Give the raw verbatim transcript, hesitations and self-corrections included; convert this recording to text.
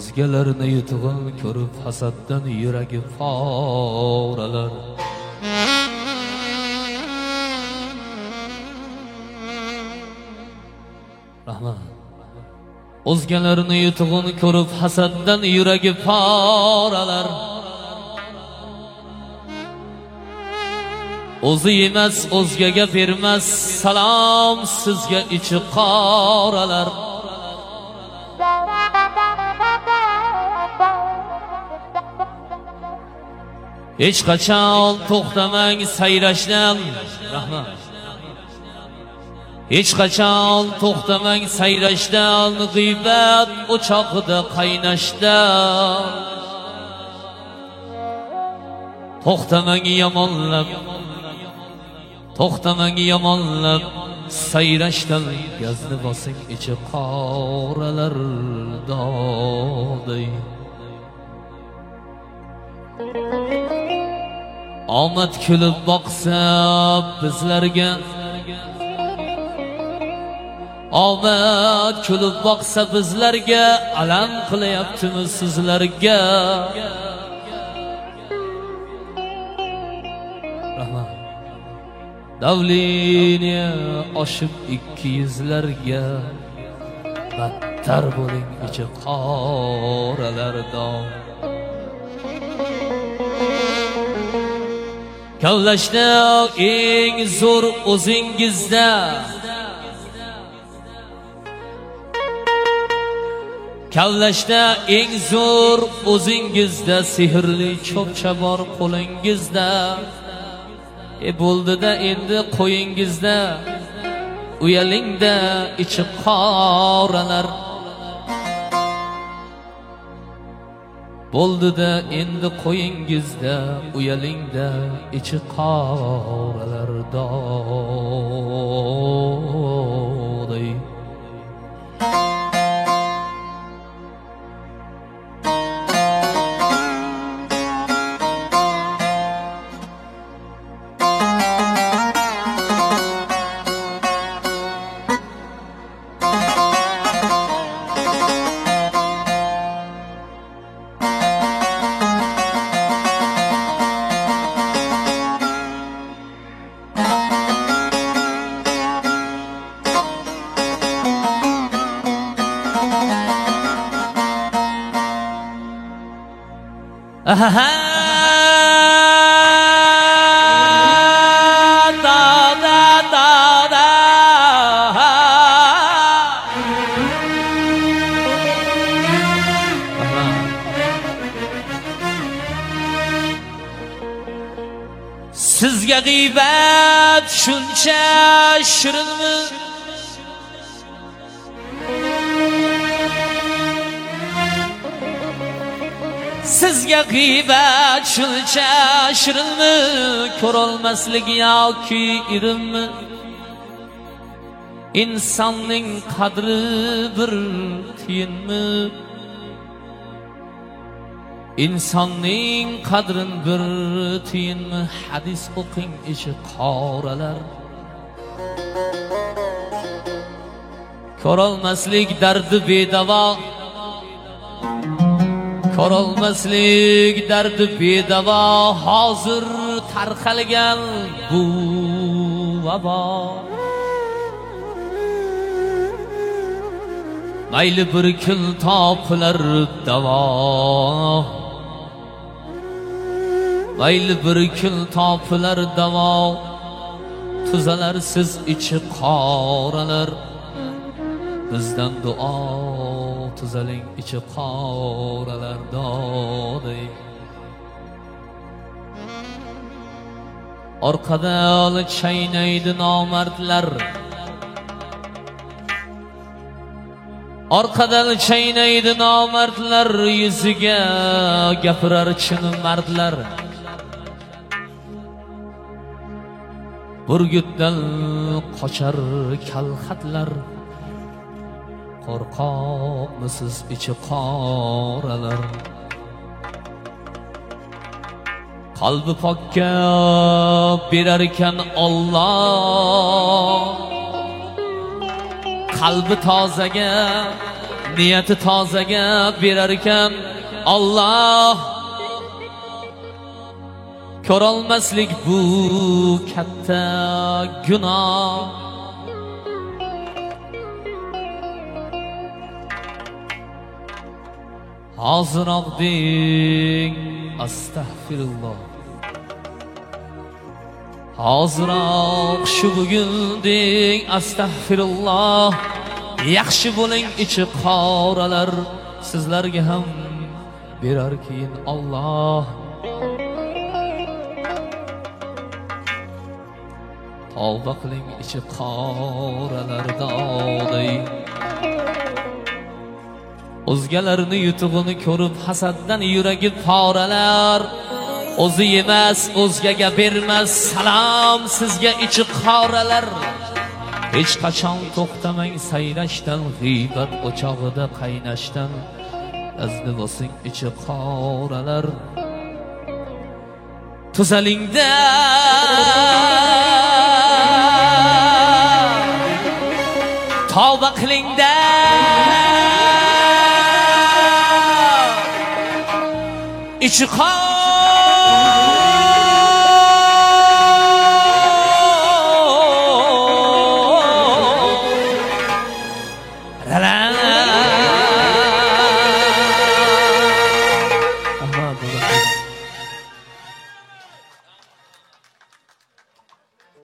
o'zgalarni yutug'in ko'rib hasaddan yuragi poralar. Rahmat. O'zgalarni yutug'in ko'rib hasaddan yuragi poralar. O'zi emas o'zgaga bermas salom sizga ichi qoralar. Hech qachon to'xtamang sayrashdan. Rahmat. Hech qachon to'xtamang sayrashdan, g'iybat o'choqida qaynashdan. To'xtamang yomonlab, to'xtamang yomonlab sayrashdan, gazni bosing ichi qoralar doday. Omad kulib boqsa bizlarga, omad kulib boqsa bizlarga, alam qilyaptimi sizlarga? Rahmat. Davliniya oshib ikki yuzlarga, battar bo'ling ichi qoralardan. Kavlashda eng zo'r o'zingizda, kavlashda eng zo'r o'zingizda, sehrli cho'pcha bor qo'lingizda. E bo'ldida endi qo'yingizda, uyalingda ichi qoralar. Bo'ldida endi qo'yingizda, uyalingda ichi qoralar doday. Aha, da da da da. Sizga g'iybat shuncha shirinmi? Sizga g'iybat shuncha shirinmi? Ko'rolmaslik yoki irimmi? İnsanning qadri bir tiyinmi? İnsanning qadrin bir tiyinmi? Hadis o'qing ichi qoralar. Ko'rolmaslik dardi bedavo, ko'rolmaslik dardi bedavo, hozir tarqalgan bu vabo. Mayli bir kun topilar davo, mayli bir kun topilar davo, tuzalar siz ichi qoralar. Bizdan duo tuzaling ichi qoralar doday. Orqadan chaynaydi nomardlar, orqadan chaynaydi nomardlar, yuziga gapirar chin mardlar. Burgutdan qochar kalxatlar, qo'rqoqmisiz ichi qoralar. Qalbi pokka berar ekan Alloh, qalbi tozaga niyati tozaga berar ekan Alloh. Ko'rolmaslik bu katta gunoh. Hoziroq deng astag'firulloh. Hoziroq shu bugun deng astag'firulloh. Yaxshi bo'ling ichi qoralar, sizlarga ham berar keyin Alloh. Tavba qiling ichi qoralarda olay. O'zgalarni yutug'ini ko'rib hasaddan yuragi poralar. O'zi yemas, o'zgaga bermas salom sizga ichi qoralar. Hech qachon to'xtamang sayrashdan, g'iybat o'chog'ida qaynashdan. Azni bo'lsing ichi qoralar. Tuzalingda tavba qilingda ichi qoralar.